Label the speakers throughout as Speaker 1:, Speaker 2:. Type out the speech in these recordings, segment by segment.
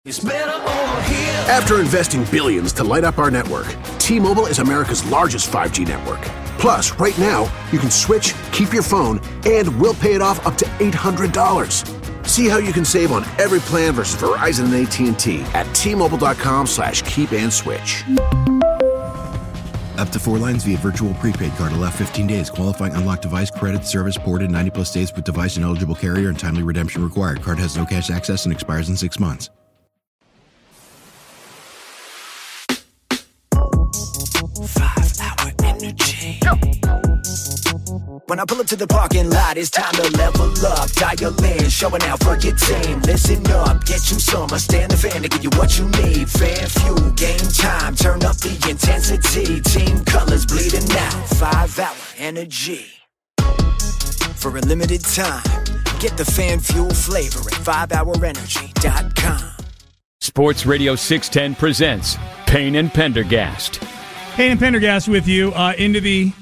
Speaker 1: After investing billions to light up our network, T-Mobile is America's largest 5G network. Plus, right now, you can switch, keep your phone, and we'll pay it off up to $800. See how you can save on every plan versus Verizon and AT&T at T-Mobile.com/keep-and-switch.
Speaker 2: Up to 4 lines via virtual prepaid card. Allow 15 days. Qualifying unlocked device credit service ported 90-plus days with device and eligible carrier and timely redemption required. Card has no cash access and expires in 6 months.
Speaker 3: When I pull up to the parking lot, it's time to level up. Dial in, showing out for your team. Listen up, get you some. I stand the fan to give you what you need. Fan fuel, game time, turn up the intensity. Team colors bleeding out, 5-hour energy. For a limited time, get the fan fuel flavor at 5hourenergy.com.
Speaker 4: Sports Radio 610 presents Payne and Pendergast.
Speaker 5: Payne and Pendergast with you into the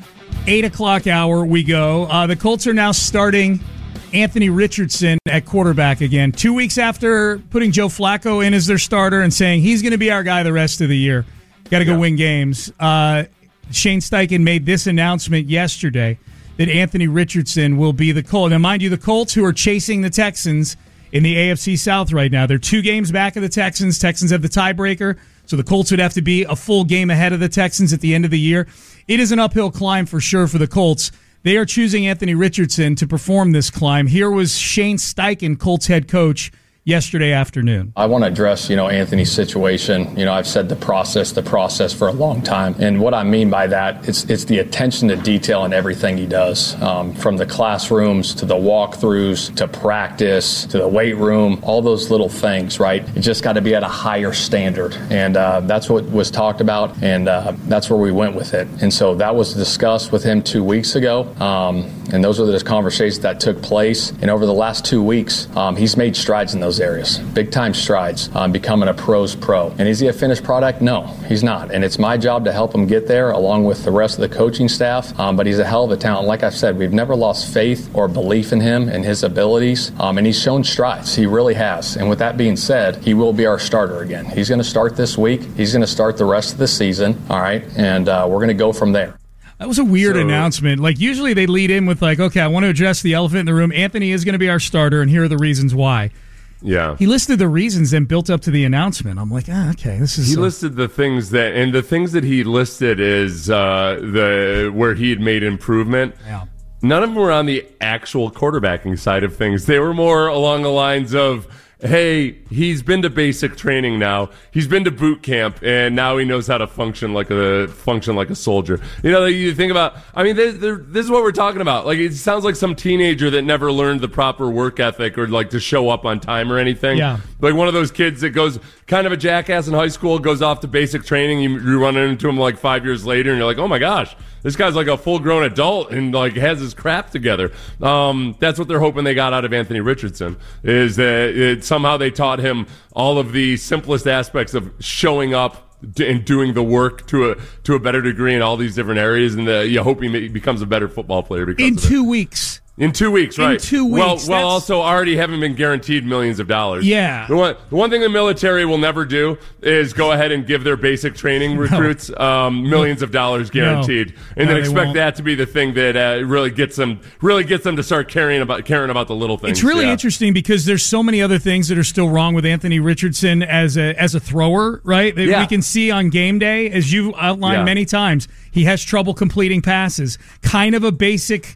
Speaker 5: 8 o'clock hour we go. The Colts are now starting Anthony Richardson at quarterback again. 2 weeks after putting Joe Flacco in as their starter and saying he's going to be our guy the rest of the year. Got to go win games. Shane Steichen made this announcement yesterday that Anthony Richardson will be the Colt. Now, mind you, the Colts, who are chasing the Texans in the AFC South right now, they're 2 games back of the Texans. Texans have the tiebreaker, so the Colts would have to be a full game ahead of the Texans at the end of the year. It is an uphill climb for sure for the Colts. They are choosing Anthony Richardson to perform this climb. Here was Shane Steichen, Colts head coach, yesterday afternoon.
Speaker 6: I want to address, Anthony's situation. I've said the process for a long time. And what I mean by that, it's the attention to detail in everything he does, from the classrooms to the walkthroughs to practice to the weight room, all those little things, right? It just got to be at a higher standard. And that's what was talked about, and that's where we went with it. And so that was discussed with him 2 weeks ago. And those were the conversations that took place. And over the last 2 weeks, he's made strides in those areas, big time strides, becoming a pro's pro. And is he a finished product? No, he's not. And it's my job to help him get there along with the rest of the coaching staff. But he's a hell of a talent. Like I've said, we've never lost faith or belief in him and his abilities. And he's shown strides. He really has. And with that being said, he will be our starter again. He's going to start this week. He's going to start the rest of the season. All right. And we're going to go from there.
Speaker 5: That was a weird announcement. Like, usually they lead in with, like, okay, I want to address the elephant in the room. Anthony is going to be our starter, and here are the reasons why.
Speaker 7: Yeah.
Speaker 5: He listed the reasons and built up to the announcement. I'm like, okay, this is...
Speaker 7: He listed the things that... And the things that he listed is where he had made improvement.
Speaker 5: Yeah.
Speaker 7: None of them were on the actual quarterbacking side of things. They were more along the lines of, hey, he's been to basic training now. He's been to boot camp, and now he knows how to function like a soldier. You think about. I mean, this is what we're talking about. Like, it sounds like some teenager that never learned the proper work ethic or like to show up on time or anything.
Speaker 5: Yeah.
Speaker 7: Like one of those kids that goes kind of a jackass in high school, goes off to basic training. You run into him like 5 years later, and you're like, oh my gosh. This guy's like a full-grown adult and like has his crap together. That's what they're hoping they got out of Anthony Richardson, is that somehow they taught him all of the simplest aspects of showing up and doing the work to a better degree in all these different areas, and you hope he becomes a better football player because
Speaker 5: in
Speaker 7: of it.
Speaker 5: 2 weeks.
Speaker 7: In 2 weeks, right?
Speaker 5: In 2 weeks.
Speaker 7: Well, also already having been guaranteed millions of dollars.
Speaker 5: Yeah.
Speaker 7: The one thing the military will never do is go ahead and give their basic training recruits millions of dollars guaranteed, and then expect that to be the thing that really gets them to start caring about the little things.
Speaker 5: It's really interesting because there's so many other things that are still wrong with Anthony Richardson as a thrower, right? That we can see on game day, as you outlined many times. He has trouble completing passes. Kind of a basic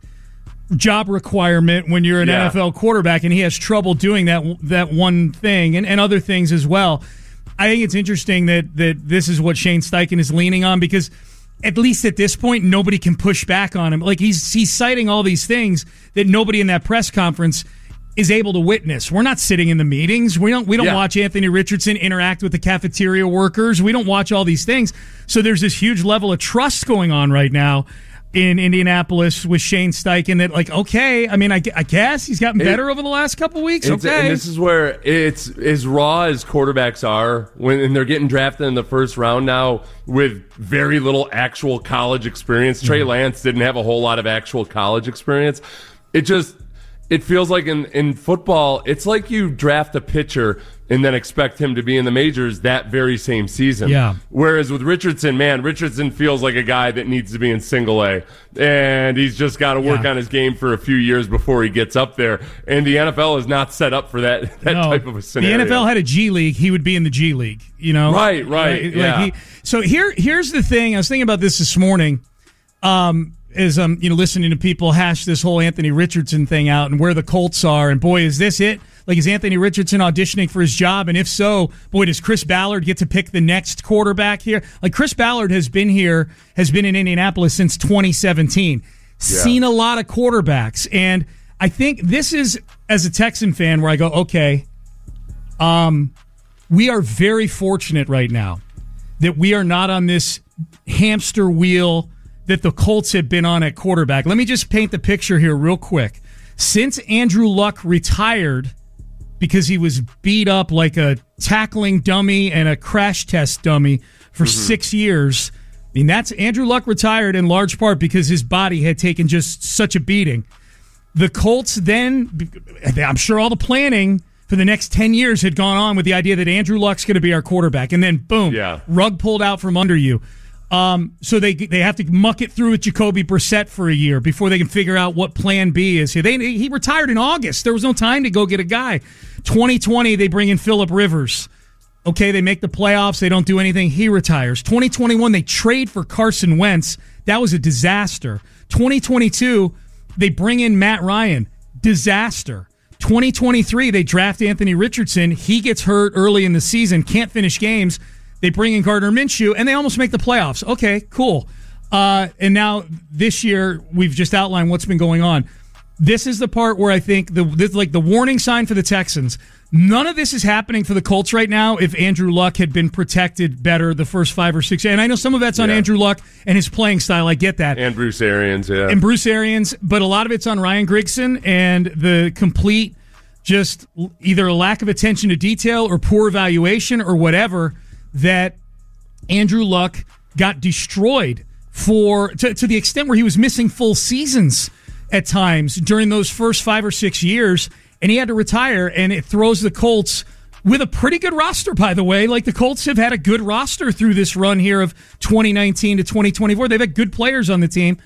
Speaker 5: job requirement when you're an NFL quarterback, and he has trouble doing that one thing and other things as well. I think it's interesting that this is what Shane Steichen is leaning on, because at least at this point, nobody can push back on him. Like, he's citing all these things that nobody in that press conference is able to witness. We're not sitting in the meetings. We don't watch Anthony Richardson interact with the cafeteria workers. We don't watch all these things. So there's this huge level of trust going on right now in Indianapolis with Shane Steichen that, like, okay, I mean, I guess he's gotten better over the last couple weeks. Okay.
Speaker 7: And this is where it's as raw as quarterbacks are and they're getting drafted in the first round now with very little actual college experience. Trey Lance didn't have a whole lot of actual college experience. it feels like in football, it's like you draft a pitcher and then expect him to be in the majors that very same season.
Speaker 5: Yeah.
Speaker 7: Whereas with Richardson, Richardson feels like a guy that needs to be in single A, and he's just got to work on his game for a few years before he gets up there. And the NFL is not set up for that type of a scenario.
Speaker 5: The NFL had a G League, he would be in the G League, you know?
Speaker 7: Right, yeah.
Speaker 5: So here's the thing. I was thinking about this morning. As I'm listening to people hash this whole Anthony Richardson thing out and where the Colts are, and boy, is this it? Like, is Anthony Richardson auditioning for his job? And if so, boy, does Chris Ballard get to pick the next quarterback here? Like, Chris Ballard has been in Indianapolis since 2017. Seen a lot of quarterbacks, and I think this is, as a Texan fan, where I go, okay, we are very fortunate right now that we are not on this hamster wheel that the Colts have been on at quarterback. Let me just paint the picture here real quick. Since Andrew Luck retired because he was beat up like a tackling dummy and a crash test dummy for 6 years, I mean, that's Andrew Luck retired in large part because his body had taken just such a beating. The Colts then, I'm sure all the planning for the next 10 years had gone on with the idea that Andrew Luck's going to be our quarterback. And then, boom, rug pulled out from under you. So they have to muck it through with Jacoby Brissett for a year before they can figure out what plan B is here. He retired in August. There was no time to go get a guy. 2020, they bring in Phillip Rivers. Okay, they make the playoffs. They don't do anything. He retires. 2021, they trade for Carson Wentz. That was a disaster. 2022, they bring in Matt Ryan. Disaster. 2023, they draft Anthony Richardson. He gets hurt early in the season, can't finish games. They bring in Gardner Minshew, and they almost make the playoffs. Okay, cool. And now this year, we've just outlined what's been going on. This is the part where I think the warning sign for the Texans. None of this is happening for the Colts right now if Andrew Luck had been protected better the first 5 or 6 years. And I know some of that's on Andrew Luck and his playing style. I get that.
Speaker 7: And Bruce Arians, yeah.
Speaker 5: And Bruce Arians. But a lot of it's on Ryan Grigson and the complete just either a lack of attention to detail or poor evaluation or whatever that Andrew Luck got destroyed to the extent where he was missing full seasons at times during those first 5 or 6 years, and he had to retire, and it throws the Colts with a pretty good roster, by the way. Like, the Colts have had a good roster through this run here of 2019 to 2024. They've had good players on the team.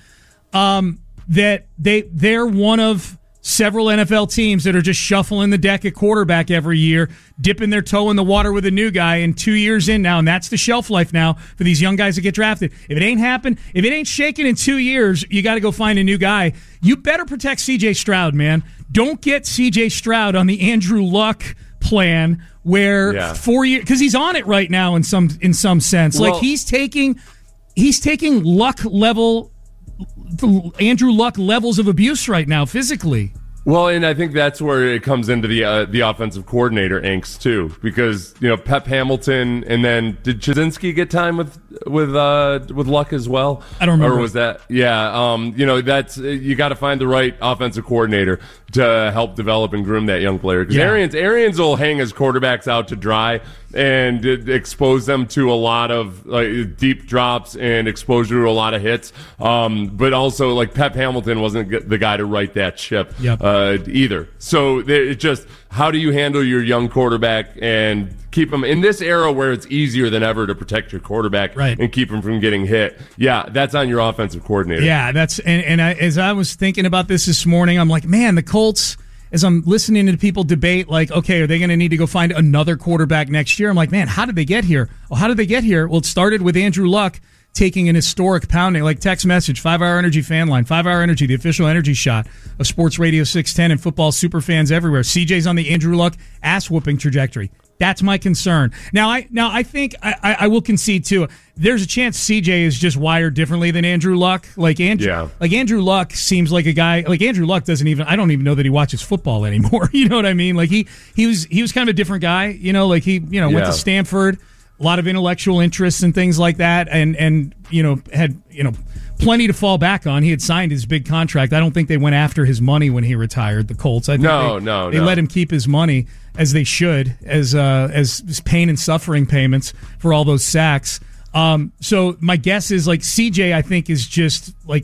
Speaker 5: That they're one of several NFL teams that are just shuffling the deck at quarterback every year, dipping their toe in the water with a new guy, and 2 years in now, and that's the shelf life now for these young guys that get drafted. If it ain't shaking in 2 years, you got to go find a new guy. You better protect C.J. Stroud, man. Don't get C.J. Stroud on the Andrew Luck plan where 4 years, because he's on it right now in some sense. Well, like he's taking Luck level. Andrew Luck levels of abuse right now physically.
Speaker 7: Well, and I think that's where it comes into the offensive coordinator angst too, because Pep Hamilton, and then did Chudzinski get time with Luck as well?
Speaker 5: I don't remember.
Speaker 7: Or was that that's you got to find the right offensive coordinator to help develop and groom that young player, because Arians will hang his quarterbacks out to dry and expose them to a lot of deep drops and exposure to a lot of hits. But also, like, Pep Hamilton wasn't the guy to right that ship either. So it just, how do you handle your young quarterback and keep him in this era where it's easier than ever to protect your quarterback and keep him from getting hit? Yeah, that's on your offensive coordinator.
Speaker 5: Yeah, that's as I was thinking about this morning, I'm like, man, the Colts, as I'm listening to people debate, like, okay, are they going to need to go find another quarterback next year? I'm like, man, how did they get here? Well, how did they get here? Well, it started with Andrew Luck taking an historic pounding, like text message, 5-Hour Energy fan line, 5-Hour Energy, the official energy shot of Sports Radio 610 and football super fans everywhere. CJ's on the Andrew Luck ass-whooping trajectory. That's my concern. Now I think I will concede too. There's a chance CJ is just wired differently than Andrew Luck. Like Andrew Luck seems like a guy. Like Andrew Luck I don't even know that he watches football anymore. You know what I mean? Like he was kind of a different guy. Went to Stanford, a lot of intellectual interests and things like that, and had plenty to fall back on. He had signed his big contract. I don't think they went after his money when he retired, the Colts. I think they let him keep his money, as they should, as pain and suffering payments for all those sacks. So my guess is, like, CJ, I think, is just like,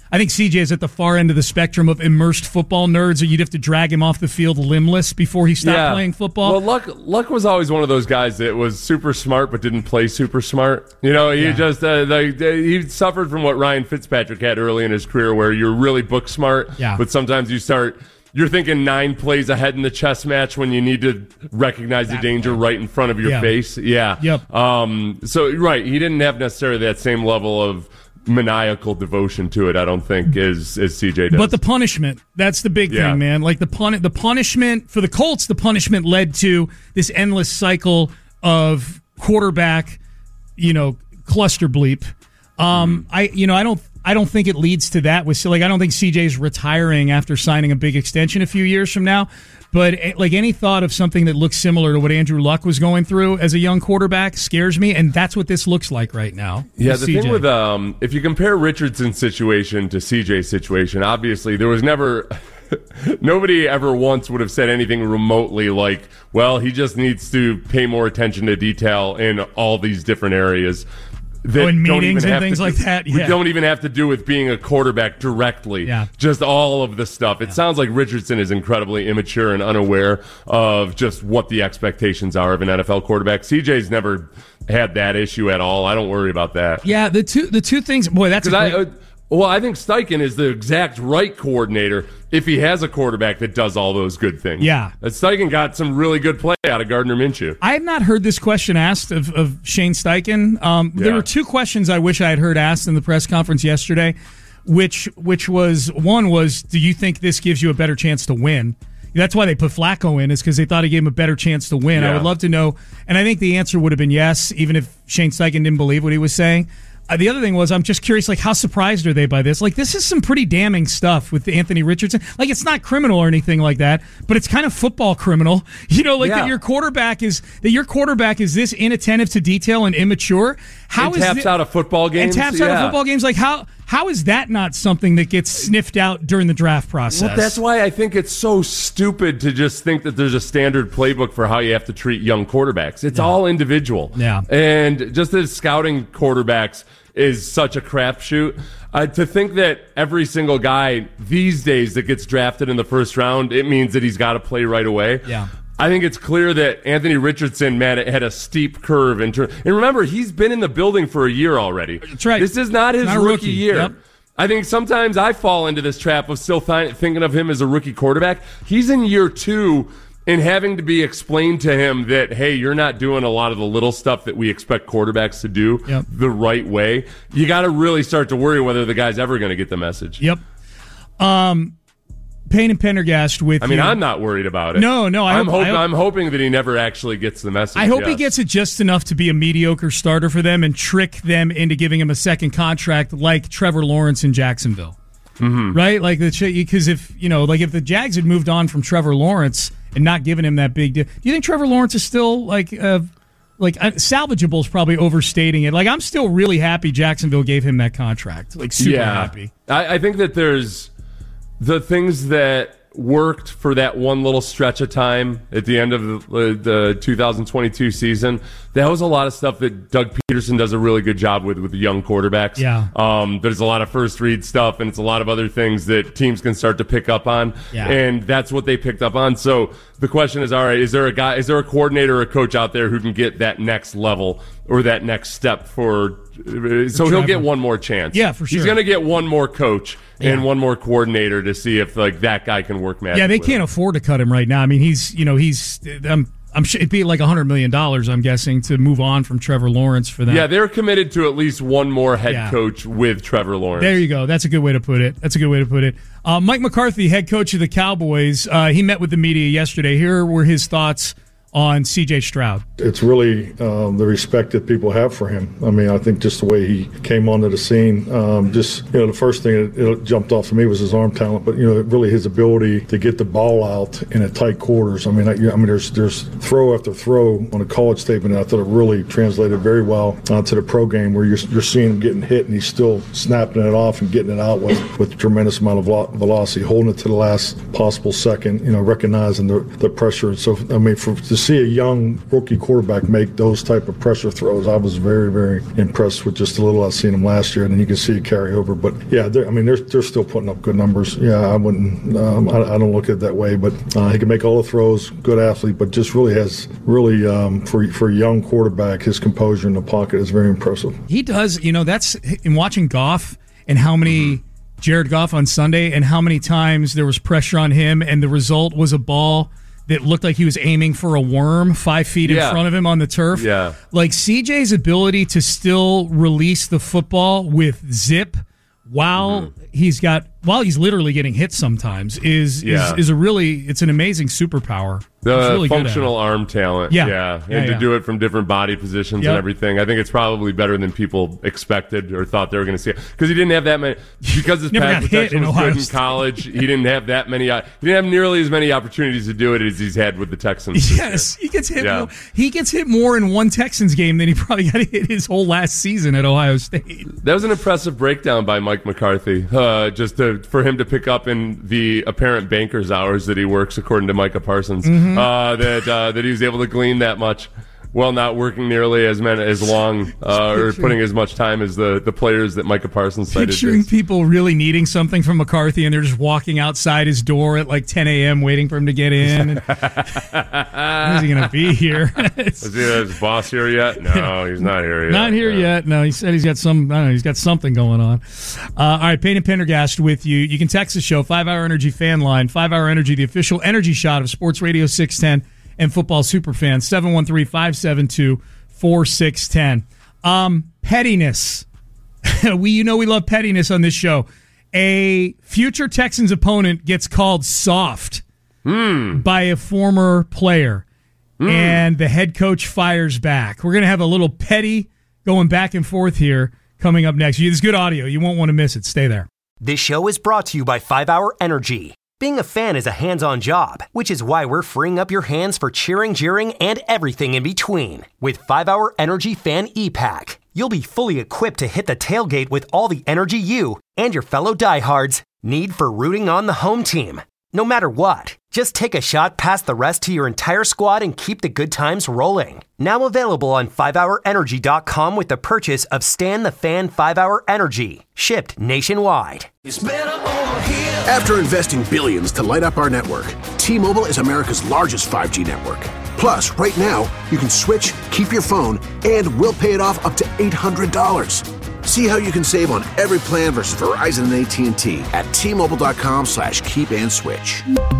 Speaker 5: I think CJ is at the far end of the spectrum of immersed football nerds, or you'd have to drag him off the field limbless before he stopped playing football.
Speaker 7: Well, Luck was always one of those guys that was super smart but didn't play super smart. You know, he just he suffered from what Ryan Fitzpatrick had early in his career, where you're really book smart, but sometimes you're thinking 9 plays ahead in the chess match when you need to recognize the danger right in front of your face. Yeah.
Speaker 5: Yep.
Speaker 7: So, right, he didn't have necessarily that same level of maniacal devotion to it, I don't think, as CJ does.
Speaker 5: But the punishment, that's the big thing, man. Like the punishment for the Colts, the punishment led to this endless cycle of quarterback, cluster bleep. I don't think it leads to that. I don't think CJ's retiring after signing a big extension a few years from now. But any thought of something that looks similar to what Andrew Luck was going through as a young quarterback scares me, and that's what this looks like right now.
Speaker 7: Yeah, the thing with if you compare Richardson's situation to CJ's situation, obviously there was never. Nobody ever once would have said anything remotely like, well, he just needs to pay more attention to detail in all these different areas.
Speaker 5: In meetings and things like that.
Speaker 7: We don't even have to do with being a quarterback directly.
Speaker 5: Yeah.
Speaker 7: Just all of the stuff. It sounds like Richardson is incredibly immature and unaware of just what the expectations are of an NFL quarterback. CJ's never had that issue at all. I don't worry about that.
Speaker 5: Yeah, the two things. Boy, that's
Speaker 7: I think Steichen is the exact right coordinator if he has a quarterback that does all those good things.
Speaker 5: Yeah.
Speaker 7: Steichen got some really good play out of Gardner Minshew.
Speaker 5: I have not heard this question asked of Shane Steichen. There were 2 questions I wish I had heard asked in the press conference yesterday, which was, one was, do you think this gives you a better chance to win? That's why they put Flacco in, is because they thought he gave him a better chance to win. I would love to know, and I think the answer would have been yes, even if Shane Steichen didn't believe what he was saying. The other thing was, I'm just curious, how surprised are they by this? This is some pretty damning stuff with Anthony Richardson. It's not criminal or anything like that, but it's kind of football criminal. That your quarterback is this inattentive to detail and immature.
Speaker 7: Out of football games.
Speaker 5: Out of football games. How is that not something that gets sniffed out during the draft process?
Speaker 7: Well, that's why I think it's so stupid to just think that there's a standard playbook for how you have to treat young quarterbacks. It's all individual.
Speaker 5: Yeah.
Speaker 7: And just as scouting quarterbacks is such a crapshoot, to think that every single guy these days that gets drafted in the first round, it means that he's got to play right away.
Speaker 5: Yeah.
Speaker 7: I think it's clear that Anthony Richardson, had a steep curve. And remember, he's been in the building for a year already.
Speaker 5: That's right.
Speaker 7: This is not his rookie year.
Speaker 5: Yep.
Speaker 7: I think sometimes I fall into this trap of still thinking of him as a rookie quarterback. He's in year 2 and having to be explained to him that, hey, you're not doing a lot of the little stuff that we expect quarterbacks to do the right way. You got to really start to worry whether the guy's ever going to get the message.
Speaker 5: Yep. Payne and Pendergast with
Speaker 7: I mean, I'm not worried about it.
Speaker 5: No,
Speaker 7: I'm hoping that he never actually gets the message.
Speaker 5: I hope he gets it just enough to be a mediocre starter for them and trick them into giving him a second contract like Trevor Lawrence in Jacksonville.
Speaker 7: Mm-hmm.
Speaker 5: Right? Because if the Jags had moved on from Trevor Lawrence and not given him that big deal, do you think Trevor Lawrence is still salvageable is probably overstating it. I'm still really happy Jacksonville gave him that contract. Super happy.
Speaker 7: I think that there's the things that worked for that one little stretch of time at the end of the 2022 season. That was a lot of stuff that Doug Peterson does a really good job with the young quarterbacks.
Speaker 5: Yeah.
Speaker 7: There's a lot of first read stuff, and it's a lot of other things that teams can start to pick up on.
Speaker 5: Yeah.
Speaker 7: And that's what they picked up on. So the question is, all right, is there a coordinator or a coach out there who can get that next level or that next step so he'll get one more chance.
Speaker 5: Yeah, for sure.
Speaker 7: He's going to get one more coach and one more coordinator to see if that guy can work magic.
Speaker 5: Yeah, they can't afford to cut him right now. I mean, he's I'm sure it'd be like $100 million, I'm guessing, to move on from Trevor Lawrence for that.
Speaker 7: Yeah, they're committed to at least one more head coach with Trevor Lawrence.
Speaker 5: There you go. That's a good way to put it. Mike McCarthy, head coach of the Cowboys, he met with the media yesterday. Here were his thoughts on C.J. Stroud.
Speaker 8: It's really the respect that people have for him. I mean, I think just the way he came onto the scene, the first thing that jumped off to me was his arm talent, but really his ability to get the ball out in a tight quarters. I mean, there's throw after throw on a college statement, and I thought it really translated very well to the pro game, where you're seeing him getting hit and he's still snapping it off and getting it out with a tremendous amount of velocity, holding it to the last possible second. Recognizing the pressure. And so, I mean, to see a young rookie quarterback make those type of pressure throws, I was very, very impressed with just a little I've seen him last year, and then you can see it carry over. But yeah, they're still putting up good numbers. Yeah, I wouldn't. I don't look at it that way. But he can make all the throws. Good athlete, but just really has for a young quarterback, his composure in the pocket is very impressive.
Speaker 5: He does. That's in watching Goff and how many. Jared Goff on Sunday, and how many times there was pressure on him, and the result was a ball that looked like he was aiming for a worm 5 feet in front of him on the turf.
Speaker 7: Yeah.
Speaker 5: Like CJ's ability to still release the football with zip while he's literally getting hit sometimes is it's an amazing superpower.
Speaker 7: The
Speaker 5: really
Speaker 7: functional arm talent.
Speaker 5: Yeah.
Speaker 7: And to do it from different body positions and everything. I think it's probably better than people expected or thought they were going to see it. Because he didn't have that many. Because his pass protection was good in college, he didn't have that many. He didn't have nearly as many opportunities to do it as he's had with the Texans.
Speaker 5: Yes, he gets hit more. He gets hit more in one Texans game than he probably got hit his whole last season at Ohio State.
Speaker 7: That was an impressive breakdown by Mike McCarthy. For him to pick up in the apparent banker's hours that he works, according to Micah Parsons. That he was able to glean that much while not working nearly as long or putting as much time as the players that Micah Parsons cited.
Speaker 5: Picturing people really needing something from McCarthy and they're just walking outside his door at like 10 a.m. waiting for him to get in. When is he going to be here?
Speaker 7: Is he his boss here yet? No, he's not here yet.
Speaker 5: Not here yet. No, he said he's got he's got something going on. All right, Payne and Pendergast with you. You can text the show, 5-Hour Energy fan line, 5-Hour Energy, the official energy shot of Sports Radio 610 and Football Superfan, 713-572-4610. Pettiness. We love pettiness on this show. A future Texans opponent gets called soft by a former player, and the head coach fires back. We're going to have a little petty going back and forth here coming up next. This is good audio. You won't want to miss it. Stay there.
Speaker 9: This show is brought to you by 5-Hour Energy. Being a fan is a hands-on job, which is why we're freeing up your hands for cheering, jeering, and everything in between. With 5-Hour Energy Fan E-Pack, you'll be fully equipped to hit the tailgate with all the energy you and your fellow diehards need for rooting on the home team. No matter what, just take a shot past the rest to your entire squad and keep the good times rolling. Now available on 5hourenergy.com with the purchase of Stan the Fan 5-Hour Energy, shipped nationwide.
Speaker 1: After investing billions to light up our network, T-Mobile is America's largest 5G network. Plus, right now, you can switch, keep your phone, and we'll pay it off up to $800. See how you can save on every plan versus Verizon and AT&T at T-Mobile.com/keep-and-switch.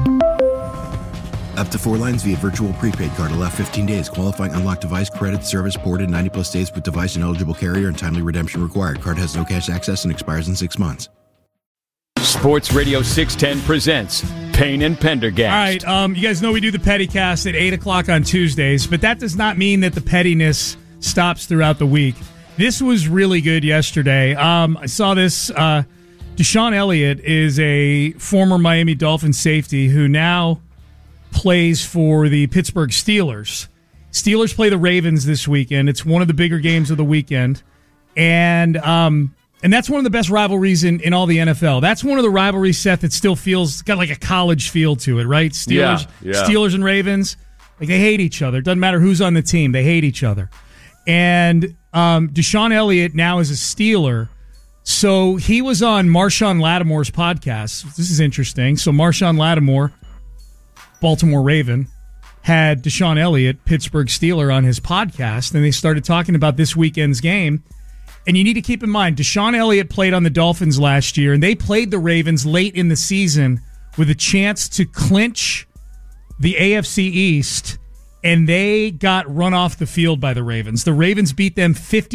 Speaker 2: Up to 4 lines via virtual prepaid card. Allow 15 days. Qualifying unlocked device credit service ported 90-plus days with device and eligible carrier and timely redemption required. Card has no cash access and expires in 6 months.
Speaker 4: Sports Radio 610 presents Payne and Pendergast.
Speaker 5: All right, you guys know we do the Pettycast at 8 o'clock on Tuesdays, but that does not mean that the pettiness stops throughout the week. This was really good yesterday. I saw this. Deshaun Elliott is a former Miami Dolphins safety who now plays for the Pittsburgh Steelers. Steelers play the Ravens this weekend. It's one of the bigger games of the weekend. And that's one of the best rivalries in all the NFL. That's one of the rivalries, Seth, that still feels got like a college feel to it, right? Steelers and Ravens, like they hate each other. It doesn't matter who's on the team. They hate each other. And Deshaun Elliott now is a Steeler. So he was on Marshawn Lattimore's podcast. This is interesting. So Marshawn Lattimore, Baltimore Raven, had Deshaun Elliott, Pittsburgh Steeler, on his podcast, and they started talking about this weekend's game. And you need to keep in mind, Deshaun Elliott played on the Dolphins last year, and they played the Ravens late in the season with a chance to clinch the AFC East, and they got run off the field by the Ravens. The Ravens beat them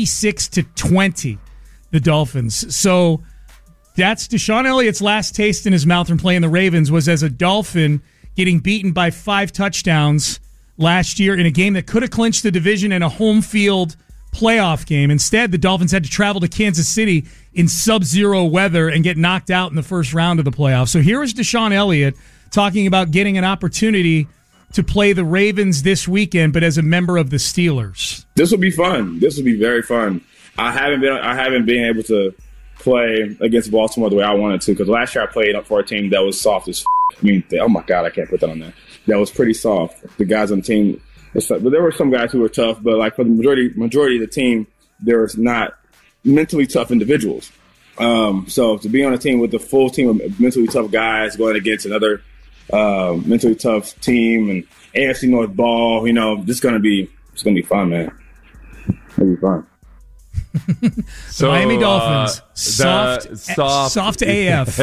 Speaker 5: 56-20, the Dolphins. So that's Deshaun Elliott's last taste in his mouth from playing the Ravens was as a Dolphin getting beaten by 5 touchdowns last year in a game that could have clinched the division in a home field playoff game. Instead, the Dolphins had to travel to Kansas City in sub-zero weather and get knocked out in the first round of the playoffs. So here is Deshaun Elliott talking about getting an opportunity to play the Ravens this weekend, but as a member of the Steelers.
Speaker 10: This will be fun. This will be very fun. I haven't been able to play against Baltimore the way I wanted to, because last year I played up for a team that was soft as I mean, oh my God, I can't put that on there. That was pretty soft. The guys on the team But there were some guys who were tough, but like for the majority of the team, there was not mentally tough individuals. So to be on a team with a full team of mentally tough guys going against another mentally tough team and AFC North ball, it's gonna be fun, man. It'll be fun.
Speaker 5: So, Miami Dolphins, soft AF.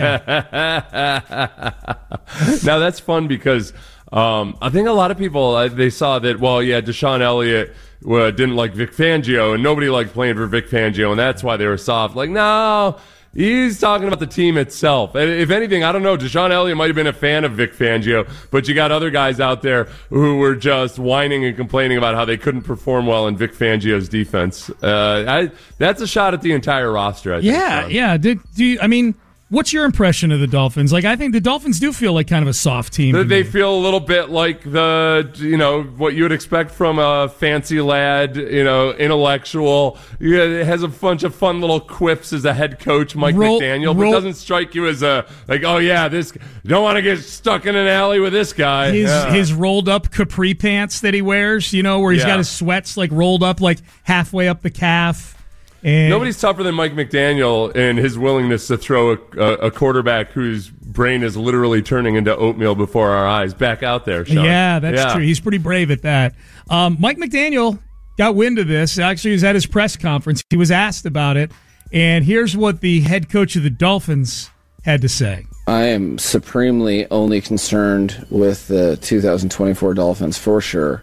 Speaker 5: Yeah.
Speaker 7: Now that's fun because I think a lot of people they saw that. Well, yeah, Deshaun Elliott didn't like Vic Fangio, and nobody liked playing for Vic Fangio, and that's why they were soft. Like, no. He's talking about the team itself. If anything, I don't know. Deshaun Elliott might have been a fan of Vic Fangio, but you got other guys out there who were just whining and complaining about how they couldn't perform well in Vic Fangio's defense. That's a shot at the entire roster, I think.
Speaker 5: Yeah. What's your impression of the Dolphins? Like, I think the Dolphins do feel like kind of a soft team.
Speaker 7: They feel a little bit like what you would expect from a fancy lad, intellectual. It has a bunch of fun little quips as a head coach, Mike McDaniel, but doesn't strike you as you don't want to get stuck in an alley with this guy.
Speaker 5: His rolled up capri pants that he wears, where he's got his sweats like rolled up like halfway up the calf. And
Speaker 7: nobody's tougher than Mike McDaniel and his willingness to throw a quarterback whose brain is literally turning into oatmeal before our eyes back out there, Sean.
Speaker 5: Yeah, that's true. He's pretty brave at that. Mike McDaniel got wind of this. Actually, he was at his press conference. He was asked about it. And here's what the head coach of the Dolphins had to say.
Speaker 11: I am supremely only concerned with the 2024 Dolphins for sure.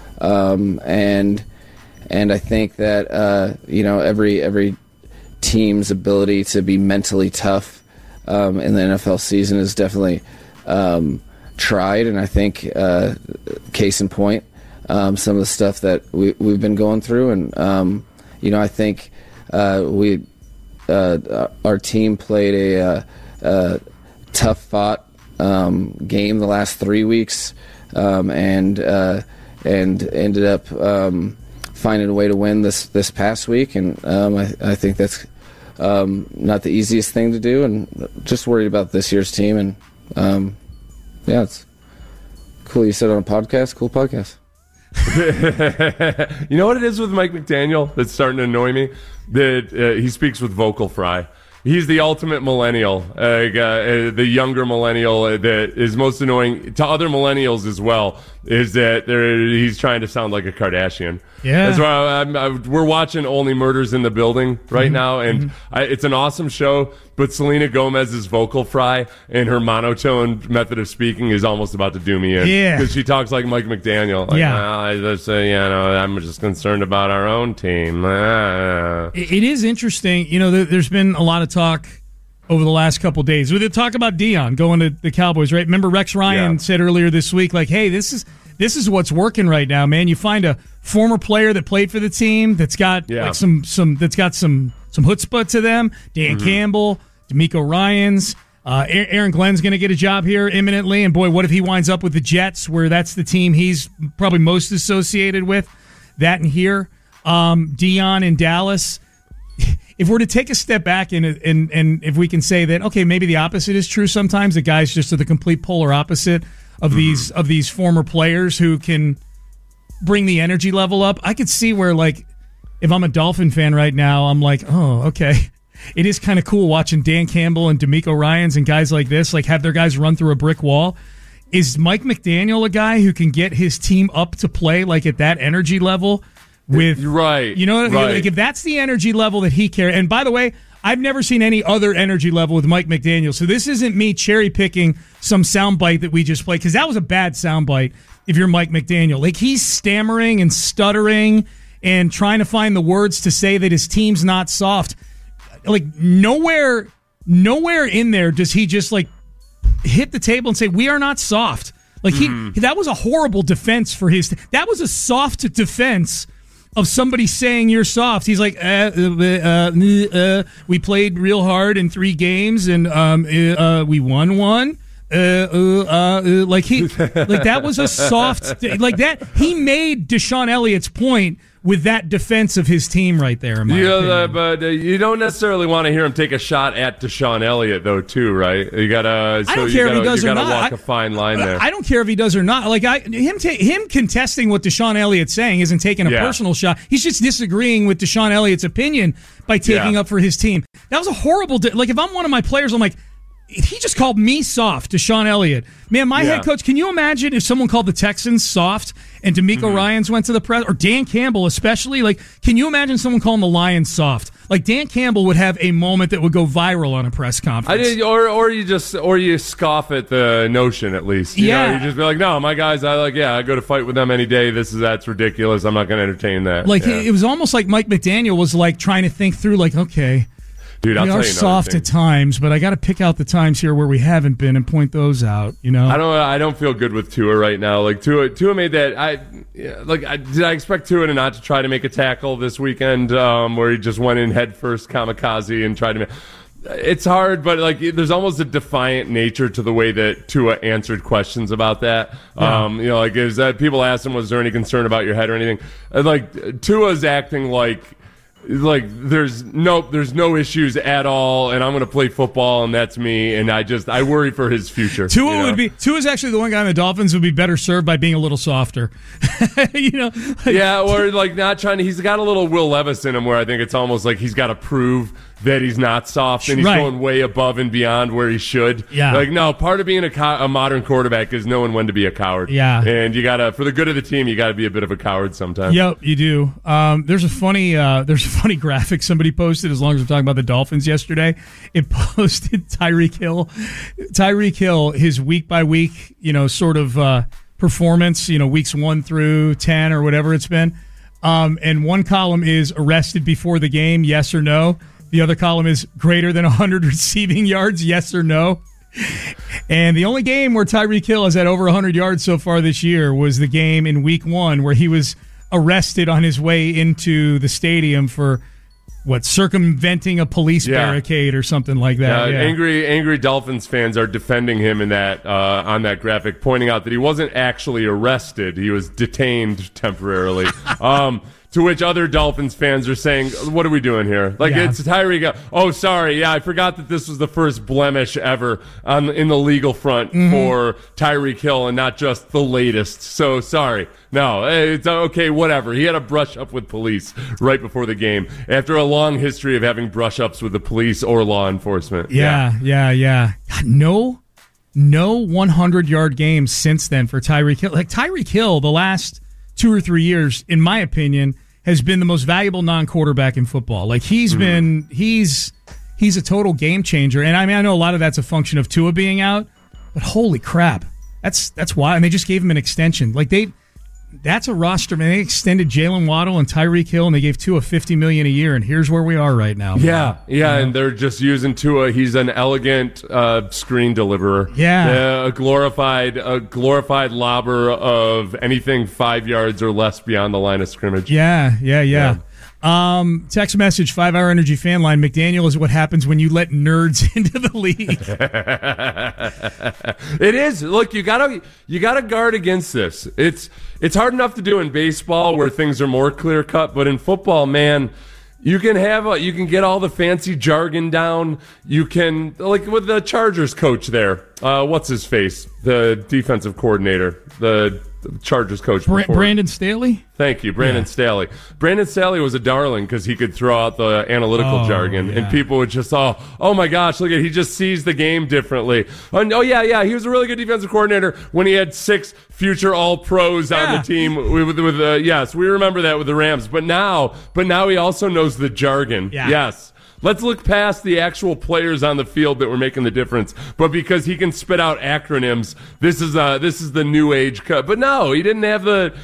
Speaker 11: And I think that every team's ability to be mentally tough in the NFL season is definitely tried. And I think case in point, some of the stuff that we've been going through. And I think our team played a tough fought game the last 3 weeks and ended up finding a way to win this past week, and I think that's not the easiest thing to do, and just worried about this year's team. And it's cool you said on a podcast. Cool podcast.
Speaker 7: You know what it is with Mike McDaniel that's starting to annoy me? That he speaks with vocal fry. He's the ultimate millennial, the younger millennial that is most annoying to other millennials as well, is that he's trying to sound like a Kardashian.
Speaker 5: Yeah.
Speaker 7: That's why we're watching Only Murders in the Building right now, and it's an awesome show, but Selena Gomez's vocal fry and her monotone method of speaking is almost about to do me in.
Speaker 5: Yeah.
Speaker 7: Because she talks like Mike McDaniel. Like, I'm just concerned about our own team.
Speaker 5: It is interesting. There's been a lot of talk over the last couple of days. We did talk about Deion going to the Cowboys, right? Remember Rex Ryan said earlier this week, like, hey, this is what's working right now, man. You find a former player that played for the team that's got like some chutzpah to them. Dan Campbell, D'Amico Ryans, Aaron Glenn's going to get a job here imminently, and boy, what if he winds up with the Jets, where that's the team he's probably most associated with. That and here, Deion in Dallas. If we're to take a step back and if we can say that, okay, maybe the opposite is true sometimes, the guys just are the complete polar opposite of these former players who can bring the energy level up. I could see where, like, if I'm a Dolphin fan right now, I'm like, oh, okay. It is kind of cool watching Dan Campbell and D'Amico Ryans and guys like this, like, have their guys run through a brick wall. Is Mike McDaniel a guy who can get his team up to play, like, at that energy level? Like, if that's the energy level that he carries. And by the way, I've never seen any other energy level with Mike McDaniel. So this isn't me cherry picking some soundbite that we just played, because that was a bad soundbite. If you're Mike McDaniel, like, he's stammering and stuttering and trying to find the words to say that his team's not soft. Like, nowhere in there does he just, like, hit the table and say, we are not soft. Like, that was a horrible defense for his. That was a soft defense of somebody saying you're soft. He's like, we played real hard in 3 games and we won one. like that was a soft, like that. He made Deshaun Elliott's point with that defense of his team right there. In my opinion.
Speaker 7: But you don't necessarily want to hear him take a shot at Deshaun Elliott, though, too, right? You gotta.
Speaker 5: I don't care if he does or not.
Speaker 7: You gotta walk a fine line there.
Speaker 5: I don't care if he does or not. Like him contesting what Deshaun Elliott's saying isn't taking a personal shot. He's just disagreeing with Deshaun Elliott's opinion by taking up for his team. That was a horrible. Like if I'm one of my players, I'm like, he just called me soft, Deshaun Elliott. Man, my head coach, can you imagine if someone called the Texans soft and DeMeco Ryans went to the press, or Dan Campbell especially? Like, can you imagine someone calling the Lions soft? Like, Dan Campbell would have a moment that would go viral on a press conference.
Speaker 7: Or you scoff at the notion, at least. You know, you just be like, no, my guys, I go to fight with them any day. That's ridiculous. I'm not going to entertain that.
Speaker 5: Like, it was almost like Mike McDaniel was like trying to think through, like, okay,
Speaker 7: dude,
Speaker 5: we are soft at times, but I got to pick out the times here where we haven't been and point those out. You know,
Speaker 7: I don't feel good with Tua right now. Like Tua made that. Did I expect Tua to not to try to make a tackle this weekend, where he just went in head first kamikaze and tried to? It's hard, but like there's almost a defiant nature to the way that Tua answered questions about that.
Speaker 5: Yeah.
Speaker 7: You know, like is that people asked him, was there any concern about your head or anything? And like Tua's acting like there's no issues at all, and I'm going to play football, and that's me, and I worry for his future.
Speaker 5: Tua's actually the one guy on the Dolphins would be better served by being a little softer. You know,
Speaker 7: or like not trying to. He's got a little Will Levis in him, where I think it's almost like he's got to prove that he's not soft, and he's going way above and beyond where he should.
Speaker 5: Yeah.
Speaker 7: Like, no, part of being a modern quarterback is knowing when to be a coward.
Speaker 5: Yeah.
Speaker 7: And you got to, for the good of the team, you got to be a bit of a coward sometimes.
Speaker 5: Yep, you do. There's a funny graphic somebody posted, as long as we're talking about the Dolphins yesterday. It posted Tyreek Hill. Tyreek Hill, his week by week, sort of performance, weeks 1 through 10 or whatever it's been. And one column is arrested before the game, yes or no. The other column is greater than 100 receiving yards, yes or no. And the only game where Tyreek Hill has had over 100 yards so far this year was the game in week 1 where he was arrested on his way into the stadium for, circumventing a police barricade or something like that. Yeah.
Speaker 7: Angry Dolphins fans are defending him in that on that graphic, pointing out that he wasn't actually arrested. He was detained temporarily. To which other Dolphins fans are saying, what are we doing here? It's Tyreek. Oh, sorry. Yeah, I forgot that this was the first blemish ever in the legal front for Tyreek Hill and not just the latest. So, sorry. No, it's okay, whatever. He had a brush-up with police right before the game after a long history of having brush-ups with the police or law enforcement.
Speaker 5: Yeah. God, no 100-yard games since then for Tyreek Hill. Like, Tyreek Hill, the last 2 or 3 years, in my opinion, has been the most valuable non-quarterback in football. Like, he's a total game changer. And I mean, I know a lot of that's a function of Tua being out, but holy crap. That's why. And they just gave him an extension. Like, that's a roster, man. They extended Jalen Waddle and Tyreek Hill, and they gave Tua $50 million a year, and here's where we are right now.
Speaker 7: Yeah, and they're just using Tua. He's an elegant screen deliverer.
Speaker 5: Yeah,
Speaker 7: a glorified lobber of anything 5 yards or less beyond the line of scrimmage.
Speaker 5: Yeah. Text message, 5 Hour Energy fan line. McDaniel is what happens when you let nerds into the league.
Speaker 7: It is. Look, you gotta guard against this. It's hard enough to do in baseball where things are more clear cut, but in football, man, you can get all the fancy jargon down. You can, like with the Chargers coach there. What's his face? The defensive coordinator. The Chargers coach before.
Speaker 5: Brandon Staley?
Speaker 7: Thank you, Brandon Staley. Brandon Staley was a darling because he could throw out the analytical jargon, and people would just, oh my gosh, look at, he just sees the game differently. He was a really good defensive coordinator when he had 6 future All-Pros on the team. Yes, we remember that with the Rams, but now he also knows the jargon.
Speaker 5: Yeah.
Speaker 7: Yes. Let's look past the actual players on the field that were making the difference. But because he can spit out acronyms, this is the new age cut. But no, he didn't have the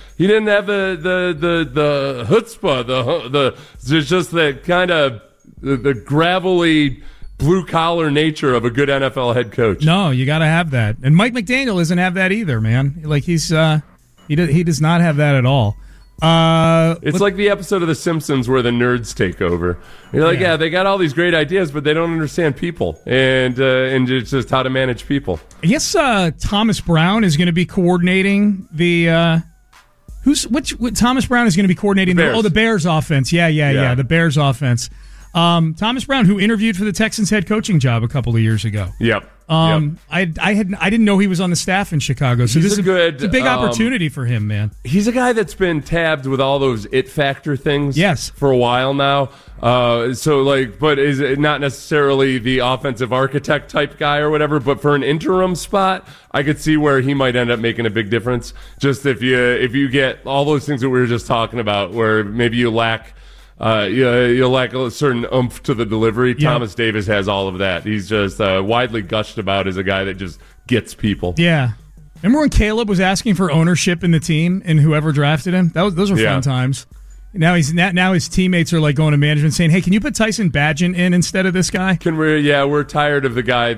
Speaker 7: chutzpah. There's just the kind of the gravelly blue collar nature of a good NFL head coach.
Speaker 5: No, you got to have that. And Mike McDaniel doesn't have that either, man. Like he does not have that at all.
Speaker 7: It's like the episode of The Simpsons where the nerds take over. You're like, yeah, they got all these great ideas, but they don't understand people and it's just how to manage people.
Speaker 5: I guess Thomas Brown is going to be coordinating the. Thomas Brown is going to be coordinating the Bears offense. Yeah, the Bears offense. Thomas Brown, who interviewed for the Texans head coaching job a couple of years ago.
Speaker 7: Yep.
Speaker 5: I didn't know he was on the staff in Chicago, so it's a big opportunity for him, man.
Speaker 7: He's a guy that's been tabbed with all those it factor things, for a while now. But is it not necessarily the offensive architect type guy or whatever? But for an interim spot, I could see where he might end up making a big difference. Just if you get all those things that we were just talking about, where maybe you lack. You lack a certain oomph to the delivery. Yeah. Thomas Davis has all of that. He's just widely gushed about as a guy that just gets people.
Speaker 5: Yeah. Remember when Caleb was asking for ownership in the team and whoever drafted him? Those were fun times. Now his teammates are like going to management saying, "Hey, can you put Tyson Bagent in instead of this guy?"
Speaker 7: We're tired of the guy,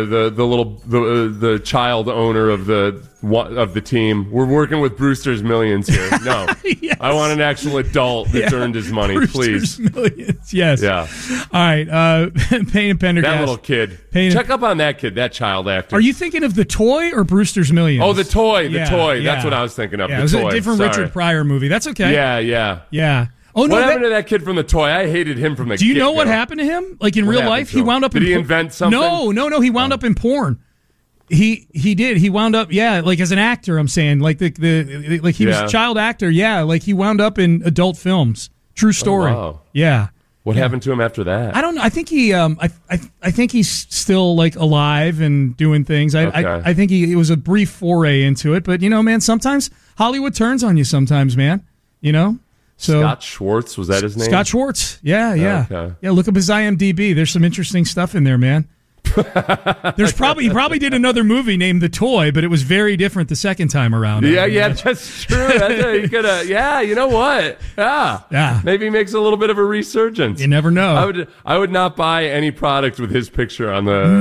Speaker 7: the child owner of the team. We're working with Brewster's Millions here. No, yes. I want an actual adult that's earned his money,
Speaker 5: Brewster's
Speaker 7: please.
Speaker 5: Millions, yes.
Speaker 7: Yeah.
Speaker 5: All right, Payne and Pendergast.
Speaker 7: That little kid. Check up on that kid, that child actor.
Speaker 5: Are you thinking of The Toy or Brewster's Millions?
Speaker 7: Oh, The Toy. That's what I was thinking of.
Speaker 5: Yeah,
Speaker 7: it
Speaker 5: was
Speaker 7: a
Speaker 5: different Richard Pryor movie. That's okay.
Speaker 7: Yeah.
Speaker 5: Oh, no,
Speaker 7: what happened to that kid from The Toy? I hated him from the
Speaker 5: Do you know what happened to him? Like in real life, he wound up
Speaker 7: Did he invent something?
Speaker 5: No. He wound up in porn. He did. He wound up, like as an actor, I'm saying. Like he was a child actor. Yeah, like he wound up in adult films. True story.
Speaker 7: Oh, wow.
Speaker 5: Yeah.
Speaker 7: What happened to him after that?
Speaker 5: I don't know. I think he I think he's still like alive and doing things. I think it was a brief foray into it, but man, sometimes Hollywood turns on you sometimes, man. So
Speaker 7: Scott Schwartz, was that his name?
Speaker 5: Scott Schwartz. Yeah.
Speaker 7: Okay.
Speaker 5: Yeah, look up his IMDb. There's some interesting stuff in there, man. He probably did another movie named The Toy, but it was very different the second time around.
Speaker 7: Yeah, that's true. You could you know what? Yeah. Maybe he makes a little bit of a resurgence.
Speaker 5: You never know.
Speaker 7: I would not buy any product with his picture on the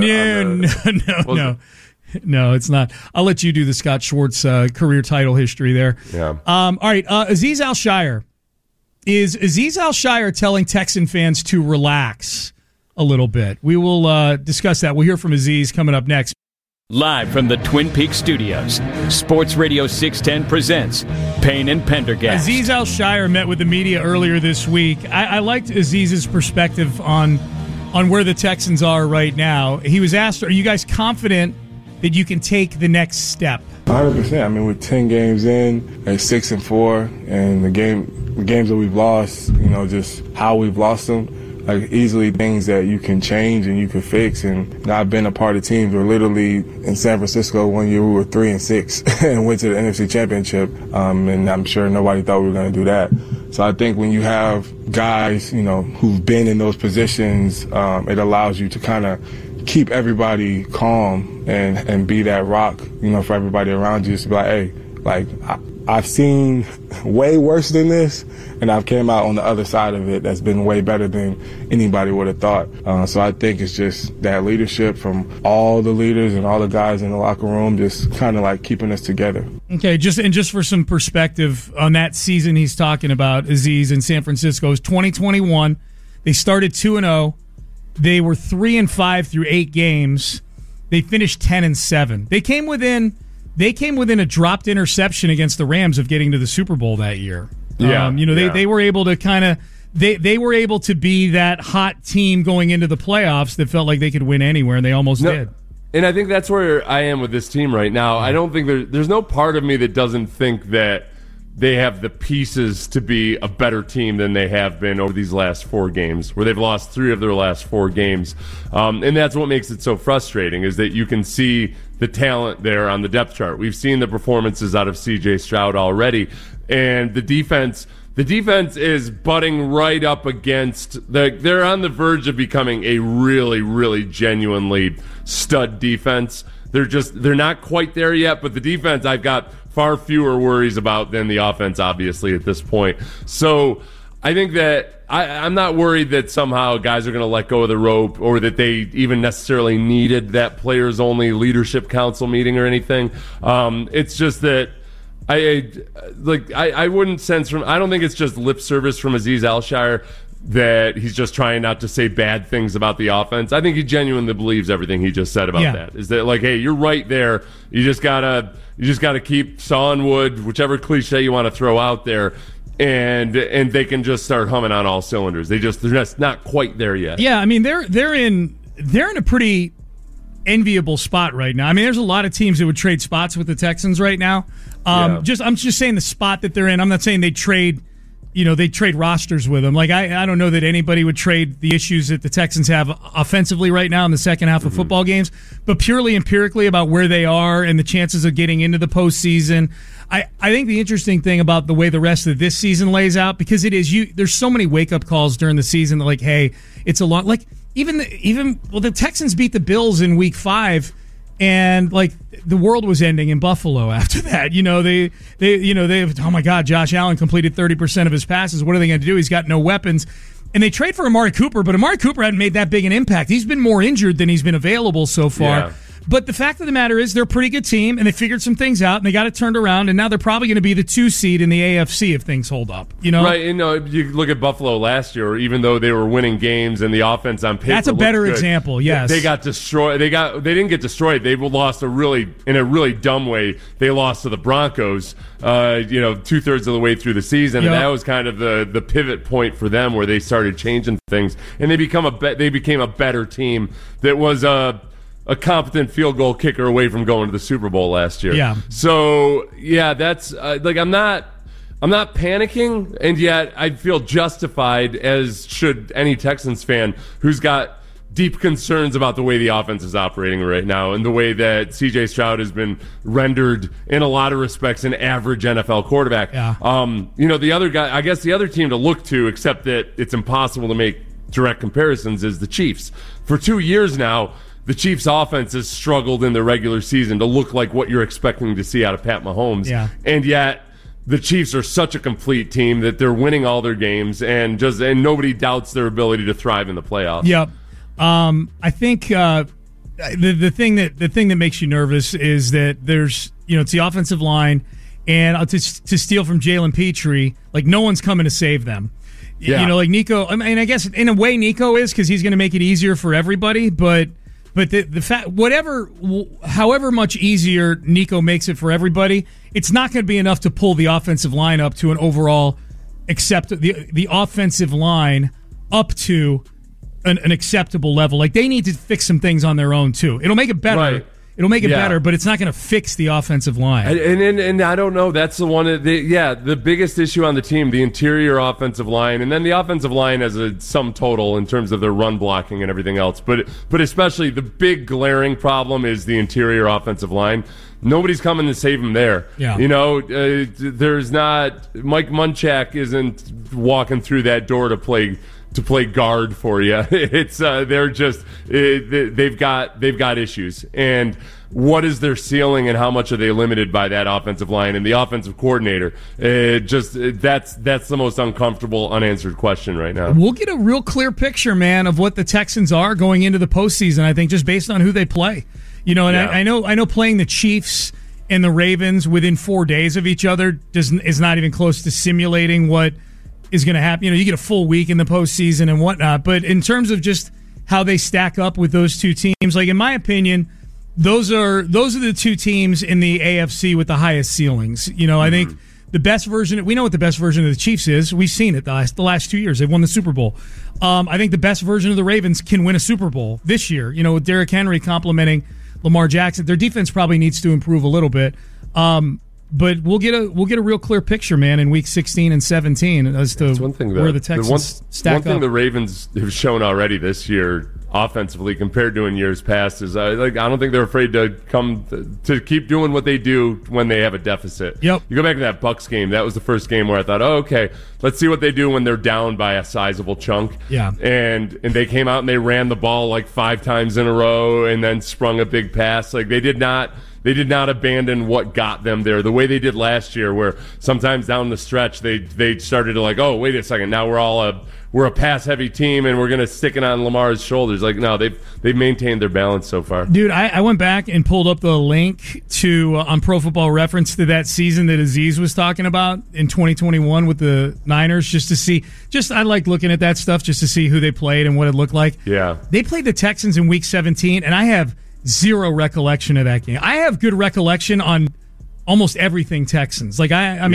Speaker 5: No, it's not. I'll let you do the Scott Schwartz career title history there.
Speaker 7: Yeah.
Speaker 5: All right, Azeez Al-Shaair. Is Azeez Al-Shaair telling Texan fans to relax a little bit? We will discuss that. We'll hear from Azeez coming up next.
Speaker 4: Live from the Twin Peaks studios, Sports Radio 610 presents Payne and Pendergast.
Speaker 5: Azeez Al-Shaair met with the media earlier this week. I liked Aziz's perspective on where the Texans are right now. He was asked, are you guys confident that you can take the next step?
Speaker 12: 100%. I mean, we're 10 games in, at 6-4, and the games that we've lost, just how we've lost them, like easily things that you can change and you can fix. And I've been a part of teams where literally in San Francisco one year we were 3-6 and went to the NFC Championship. And I'm sure nobody thought we were going to do that. So I think when you have guys, who've been in those positions, it allows you to kind of keep everybody calm and be that rock, for everybody around you. Just to be like, hey, I've seen way worse than this, and I've came out on the other side of it that's been way better than anybody would have thought. So I think it's just that leadership from all the leaders and all the guys in the locker room, just kind of like keeping us together.
Speaker 5: Okay, just for some perspective on that season he's talking about, Azeez, in San Francisco, it was 2021. They started 2-0. They were 3-5 through 8 games. They finished 10-7. They came within a dropped interception against the Rams of getting to the Super Bowl that year. They were able to they were able to be that hot team going into the playoffs that felt like they could win anywhere, and they almost did.
Speaker 7: And I think that's where I am with this team right now. I don't think there's no part of me that doesn't think that they have the pieces to be a better team than they have been over these last 4 games, where they've lost 3 of their last 4 games. And that's what makes it so frustrating, is that you can see the talent there on the depth chart. We've seen the performances out of C.J. Stroud already. And the defense is butting right up against they're on the verge of becoming a really, really genuinely stud defense. They're not quite there yet, but the defense I've got far fewer worries about than the offense, obviously, at this point. So I think that I'm not worried that somehow guys are going to let go of the rope, or that they even necessarily needed that players-only leadership council meeting or anything. It's just that I wouldn't sense from. I don't think it's just lip service from Azeez Al-Shaair that he's just trying not to say bad things about the offense. I think he genuinely believes everything he just said about that. Is that like, hey, you're right there. You just gotta keep sawing wood, whichever cliche you want to throw out there, and they can just start humming on all cylinders. They're just not quite there yet.
Speaker 5: Yeah, I mean they're in a pretty enviable spot right now. I mean, there's a lot of teams that would trade spots with the Texans right now. I'm just saying the spot that they're in. I'm not saying they trade rosters with them. Like I don't know that anybody would trade the issues that the Texans have offensively right now in the second half of football games, but purely empirically about where they are and the chances of getting into the postseason. I think the interesting thing about the way the rest of this season lays out, because there's so many wake up calls during the season that like, hey, it's a lot. Like the Texans beat the Bills in Week 5. And like the world was ending in Buffalo after that. They oh my God, Josh Allen completed 30% of his passes. What are they going to do? He's got no weapons. And they trade for Amari Cooper, but Amari Cooper hadn't made that big an impact. He's been more injured than he's been available so far. Yeah. But the fact of the matter is they're a pretty good team, and they figured some things out, and they got it turned around, and now they're probably going to be the 2 seed in the AFC if things hold up.
Speaker 7: Right? You look at Buffalo last year, even though they were winning games and the offense on paper,
Speaker 5: that's a better example. Yes,
Speaker 7: they got destroyed. They didn't get destroyed. They lost in a really dumb way. They lost to the Broncos. 2/3 of the way through the season, and that was kind of the pivot point for them where they started changing things, and they became a better team that was a competent field goal kicker away from going to the Super Bowl last year.
Speaker 5: Yeah.
Speaker 7: So that's I'm not panicking, and yet I feel justified, as should any Texans fan who's got deep concerns about the way the offense is operating right now and the way that C.J. Stroud has been rendered in a lot of respects an average NFL quarterback.
Speaker 5: Yeah.
Speaker 7: The other guy, I guess the other team to look to, except that it's impossible to make direct comparisons, is the Chiefs. For 2 years now, the Chiefs' offense has struggled in the regular season to look like what you're expecting to see out of Pat Mahomes.
Speaker 5: Yeah.
Speaker 7: And yet the Chiefs are such a complete team that they're winning all their games, and nobody doubts their ability to thrive in the playoffs.
Speaker 5: Yep. I think the thing that makes you nervous is that there's it's the offensive line, and to steal from Jalen Petrie, like no one's coming to save them.
Speaker 7: Yeah.
Speaker 5: Like Nico. I mean, I guess in a way Nico is, because he's going to make it easier for everybody, but the fact, however much easier Nico makes it for everybody, it's not going to be enough to pull the offensive line up to an overall the offensive line up to an acceptable level. Like they need to fix some things on their own too. It'll make it better.
Speaker 7: Right.
Speaker 5: It'll make it better, but it's not going to fix the offensive line.
Speaker 7: And I don't know. That's the one. The biggest issue on the team, the interior offensive line, and then the offensive line as a sum total in terms of their run blocking and everything else. But especially the big glaring problem is the interior offensive line. Nobody's coming to save him there.
Speaker 5: Yeah.
Speaker 7: There's not. Mike Munchak isn't walking through that door to play guard for you. It's they've got issues. And what is their ceiling, and how much are they limited by that offensive line and the offensive coordinator? That's the most uncomfortable unanswered question right now.
Speaker 5: We'll get a real clear picture, man, of what the Texans are going into the postseason, I think, just based on who they play. I know playing the Chiefs and the Ravens within 4 days of each other is not even close to simulating what is going to happen. You get a full week in the postseason and whatnot. But in terms of just how they stack up with those two teams, like in my opinion, those are the two teams in the AFC with the highest ceilings. I think the best version. We know what the best version of the Chiefs is. We've seen it the last 2 years. They've won the Super Bowl. I think the best version of the Ravens can win a Super Bowl this year. With Derrick Henry complimenting Lamar Jackson. Their defense probably needs to improve a little bit. But we'll get a real clear picture, man, in Week 16 and 17 as to where the Texans stack up.
Speaker 7: One thing the Ravens have shown already this year, offensively, compared to in years past, is I don't think they're afraid to keep doing what they do when they have a deficit.
Speaker 5: Yep.
Speaker 7: You go back to that Bucs game. That was the first game where I thought, okay, let's see what they do when they're down by a sizable chunk.
Speaker 5: Yeah.
Speaker 7: And they came out and they ran the ball like 5 times in a row and then sprung a big pass. Like they did not They did not abandon what got them there the way they did last year, where sometimes down the stretch they started to like, oh, wait a second, now we're a pass-heavy team, and we're going to stick it on Lamar's shoulders. Like, no, they've maintained their balance so far.
Speaker 5: Dude, I went back and pulled up the link to on Pro Football Reference to that season that Aziz was talking about in 2021 with the Niners, just to see. I like looking at that stuff just to see who they played and what it looked like.
Speaker 7: Yeah,
Speaker 5: they played the Texans in Week 17, and I have zero recollection of that game. I have good recollection on almost everything Texans. Like I'm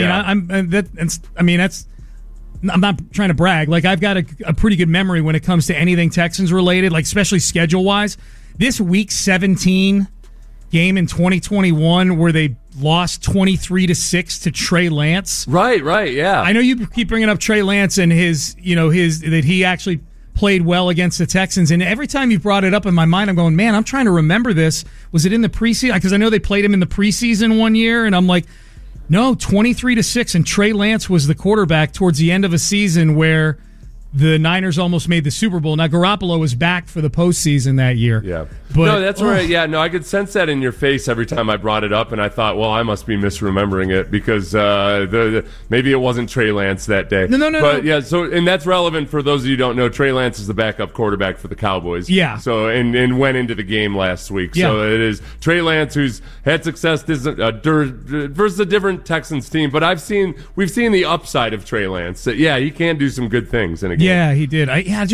Speaker 5: not trying to brag. Like, I've got a pretty good memory when it comes to anything Texans related, like especially schedule wise. This Week 17 game in 2021 where they lost 23-6 to Trey Lance.
Speaker 7: Right, yeah.
Speaker 5: I know you keep bringing up Trey Lance and his that he actually played well against the Texans, and every time you brought it up in my mind, I'm going, man, I'm trying to remember this. Was it in the preseason? Because I know they played him in the preseason one year, and I'm like, no, 23-6, and Trey Lance was the quarterback towards the end of a season where the Niners almost made the Super Bowl. Now, Garoppolo was back for the postseason that year.
Speaker 7: Yeah.
Speaker 5: But,
Speaker 7: no, that's right. Yeah, no, I could sense that in your face every time I brought it up, and I thought, well, I must be misremembering it because maybe it wasn't Trey Lance that day.
Speaker 5: No.
Speaker 7: But, yeah, and that's relevant for those of you who don't know. Trey Lance is the backup quarterback for the Cowboys.
Speaker 5: Yeah.
Speaker 7: So, and went into the game last week.
Speaker 5: Yeah.
Speaker 7: So it is Trey Lance who's had success versus a different Texans team. But we've seen the upside of Trey Lance. That, yeah, he can do some good things in a game.
Speaker 5: Yeah, he did. I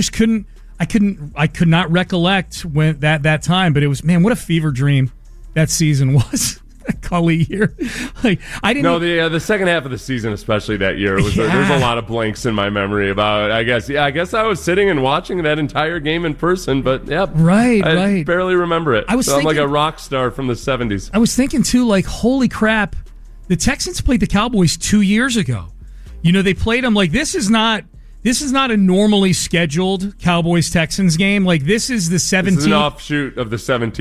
Speaker 5: could not recollect when that time, but it was, man, what a fever dream that season was. Cully year, like I didn't.
Speaker 7: No, the second half of the season, especially that year, was there's a lot of blanks in my memory about. I guess I was sitting and watching that entire game in person, but yeah, I barely remember it. I'm like a rock star from the '70s.
Speaker 5: I was thinking too, like, holy crap, the Texans played the Cowboys 2 years ago. They played them like this is not a normally scheduled Cowboys-Texans game. Like, this is the 17th.
Speaker 7: This is an offshoot of the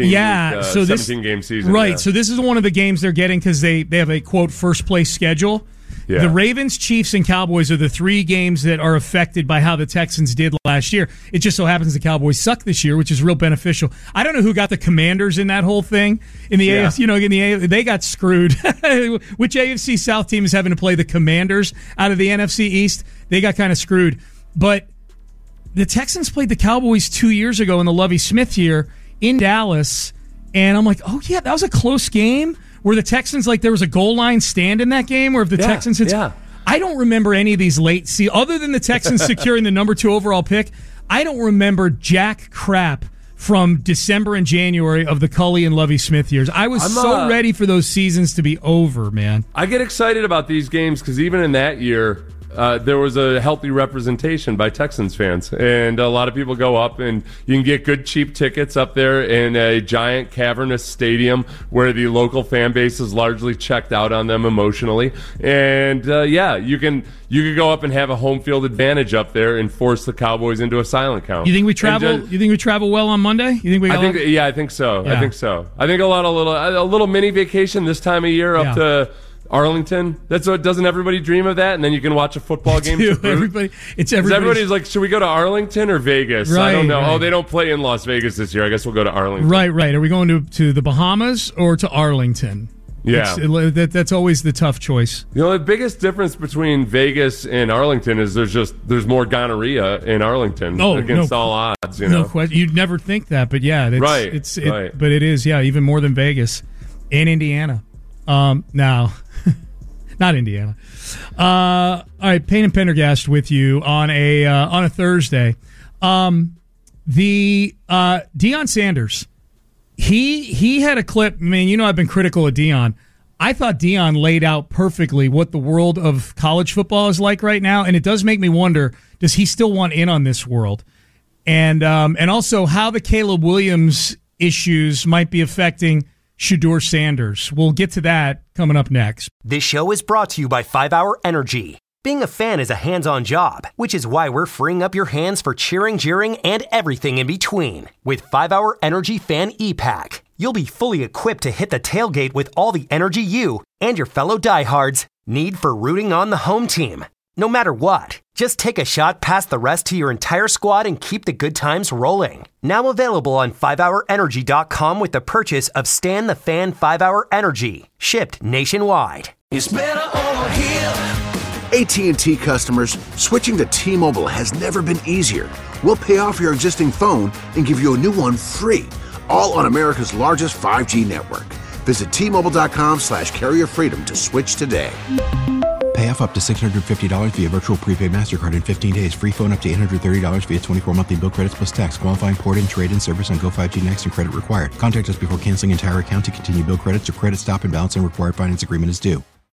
Speaker 7: 17-game season.
Speaker 5: Right,
Speaker 7: yeah.
Speaker 5: So this is one of the games they're getting because they have a, quote, first-place schedule. Yeah. The Ravens, Chiefs, and Cowboys are the three games that are affected by how the Texans did last year. It just so happens the Cowboys suck this year, which is real beneficial. I don't know who got the Commanders in that whole thing. In the AFC, they got screwed. Which AFC South team is having to play the Commanders out of the NFC East? They got kind of screwed. But the Texans played the Cowboys 2 years ago in the Lovie Smith year in Dallas, and I'm like, oh, yeah, that was a close game. Where the Texans, like, there was a goal line stand in that game, where if the Texans hit...
Speaker 7: Yeah.
Speaker 5: I don't remember any of these late seasons. Other than the Texans securing the number 2 overall pick, I don't remember jack crap from December and January of the Cully and Lovie Smith years. I was so ready for those seasons to be over, man.
Speaker 7: I get excited about these games because even in that year... there was a healthy representation by Texans fans, and a lot of people go up, and you can get good cheap tickets up there in a giant cavernous stadium where the local fan base is largely checked out on them emotionally. And you can go up and have a home field advantage up there and force the Cowboys into a silent count.
Speaker 5: You think we travel? You think we travel well on Monday? You think we?
Speaker 7: I think so. Yeah. I think so. I think a little mini vacation this time of year up to Arlington. That's what, doesn't everybody dream of that? And then you can watch a football game. Everybody's like, should we go to Arlington or Vegas?
Speaker 5: Right,
Speaker 7: I don't know.
Speaker 5: Right.
Speaker 7: Oh, they don't play in Las Vegas this year. I guess we'll go to Arlington.
Speaker 5: Right. Are we going to the Bahamas or to Arlington?
Speaker 7: Yeah,
Speaker 5: that's always the tough choice.
Speaker 7: The biggest difference between Vegas and Arlington is there's more gonorrhea in Arlington against all odds.
Speaker 5: No question. You'd never think that, but yeah,
Speaker 7: right.
Speaker 5: But it is, even more than Vegas and Indiana. Now. Not Indiana. All right, Payne and Pendergast with you on a Thursday. The Deion Sanders, he had a clip. I mean, I've been critical of Deion. I thought Deion laid out perfectly what the world of college football is like right now, and it does make me wonder: does he still want in on this world? And also how the Caleb Williams issues might be affecting Shedeur Sanders. We'll get to that coming up next.
Speaker 9: This show is brought to you by 5 Hour Energy. Being a fan is a hands-on job, which is why we're freeing up your hands for cheering, jeering, and everything in between. With 5 Hour Energy Fan E-Pack, you'll be fully equipped to hit the tailgate with all the energy you and your fellow diehards need for rooting on the home team. No matter what, just take a shot past the rest to your entire squad and keep the good times rolling. Now available on 5hourenergy.com with the purchase of Stan the Fan 5-Hour Energy. Shipped nationwide.
Speaker 3: It's better over here.
Speaker 1: AT&T customers, switching to T-Mobile has never been easier. We'll pay off your existing phone and give you a new one free, all on America's largest 5G network. Visit T-Mobile.com/carrier freedom to switch today.
Speaker 2: Pay off up to $650 via virtual prepaid MasterCard in 15 days. Free phone up to $830 via 24 monthly bill credits plus tax. Qualifying port and trade-in service on Go5G Next and credit required. Contact us before canceling entire account to continue bill credits or credit stop and balance on required finance agreement is due.